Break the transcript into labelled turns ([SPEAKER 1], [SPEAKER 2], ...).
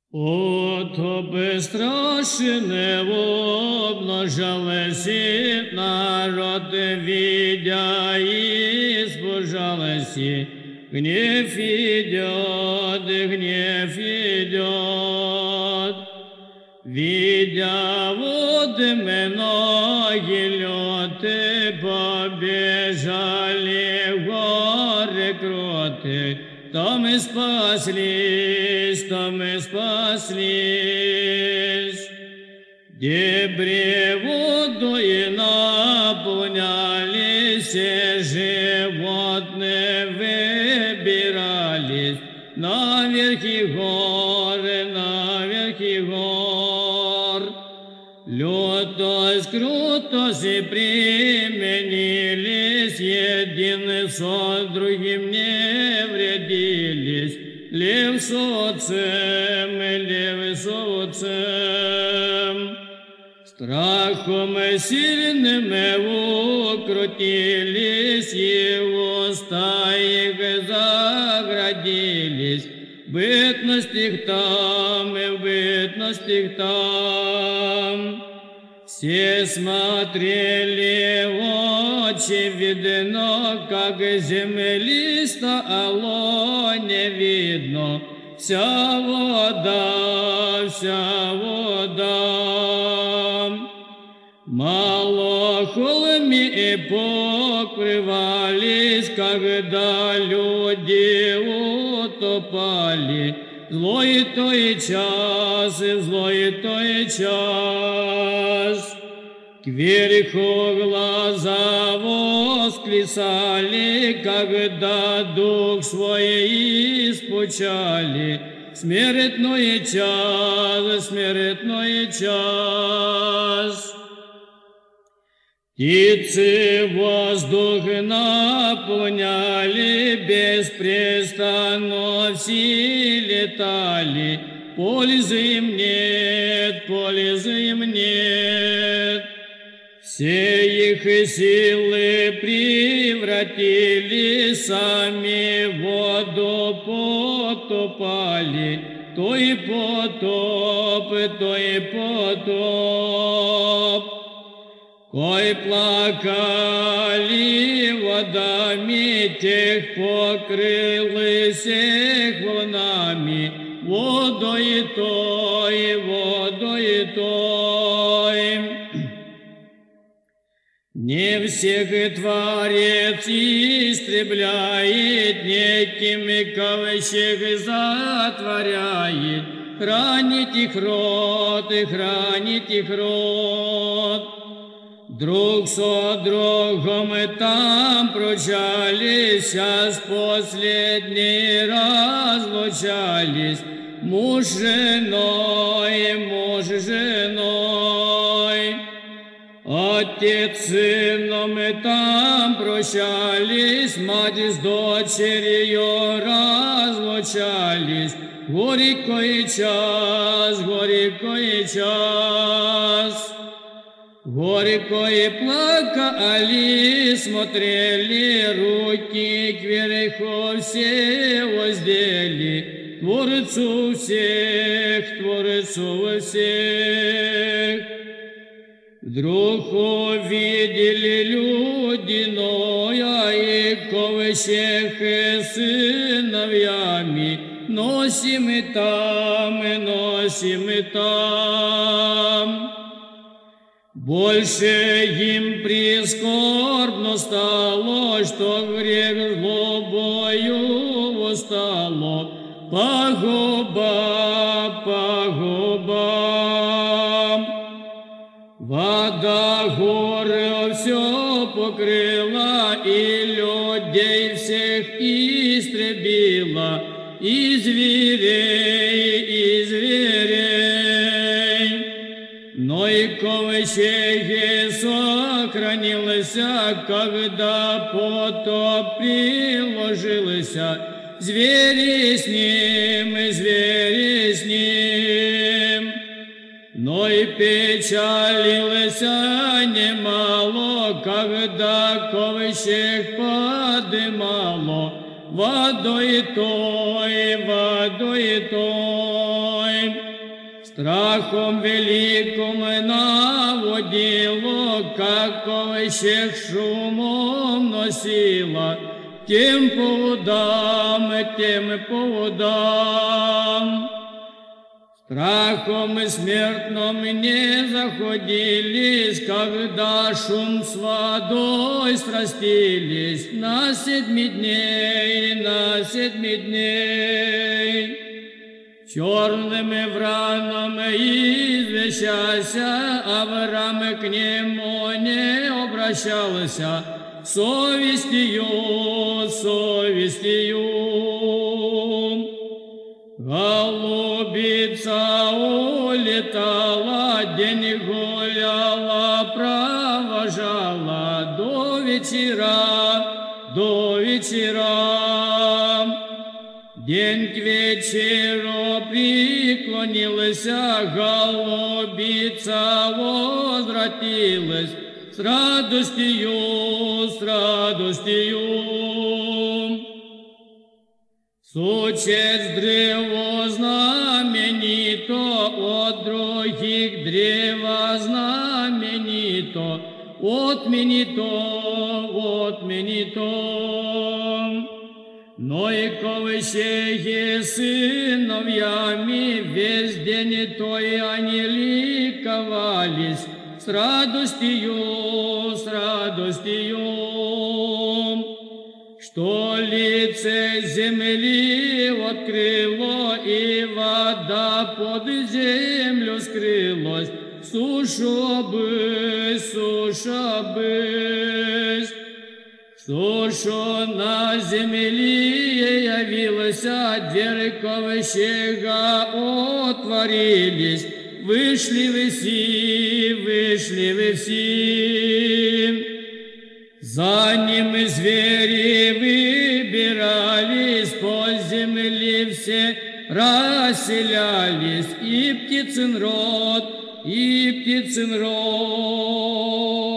[SPEAKER 1] Ото безстрашне обнажалеся, народ видя и сбожалеся. Гнев идет, гнев идет. Видя вот многие леты, побежали в горы кроты. Там и спаслись, там и спаслись. Дебри водой наполнялись, животные выбирались на верхи горы, на верхи гор. Лютость, крутость и применились, едины со другим не вредились. Лев с отцем, лев с отцем. Страхом сильным укрутились, его уста их заградились. Бытность их там, и бытность их там. Все смотрели в очи, видно, как землисто, ало не видно. Вся вода, вся вода. Мало холми и покрывались, когда люди утопали. Злой той час, и злой той час. Кверху глаза восклицали, когда дух свой испучали. Смертной час, смертной час. Птицы воздух наполняли, беспрестанно все летали. Пользы им нет, пользы им нет. Все их силы превратили, сами в воду потопали. То и потоп, то и потоп. Кой плакали водами, тех покрылась их волнами. Водой той, водой той. Не всех Творец истребляет, некими ковчег затворяет. Хранит их род, и хранит их род. Друг со другом там прощались, а с последней разлучались. Муж с женой, муж с женой. Отец с сыном там прощались, мать с дочерью разлучались. Горький час, горький час. Горько и плакали, смотрели, руки кверху все воздели. Творцу всех, Творцу всех. Вдруг увидели люди Ноя и ковчег с сыновьями. Носим и там, и носим и там. Больше им прискорбно стало, что грех злобою восстало. Пагуба, пагуба. Вода горы все покрыла, и людей всех истребила, и зверей, и зверей. Но и ковчег сохранился, когда потоп приложился. Звери с ним, и звери с ним. Но и печалился немало, когда ковчег подымало. Водой той, водой той. страхом великом наводило, как ковыщех шумом носило, тем поводам. Страхом и смертным не заходились, когда шум с водой срастились на 7 дней. Черными вранами извещася, Авраам к нему не обращался, совестью. Голубица улетала, день гуляла, провожала до вечера. День к вечеру преклонилась, голубица возвратилась с радостью. Сучец древо знаменито, от других древа знаменито, отменито. Но и ковыщеги сыновьями весь день той они ликовались с радостью. Что лице земли открыло, и вода под землю скрылась, суша бысь. Суша на земле явилась, двери ковыщега отворились, вышли вы все. За ним звери выбирались, по земле все расселялись, и птицын род.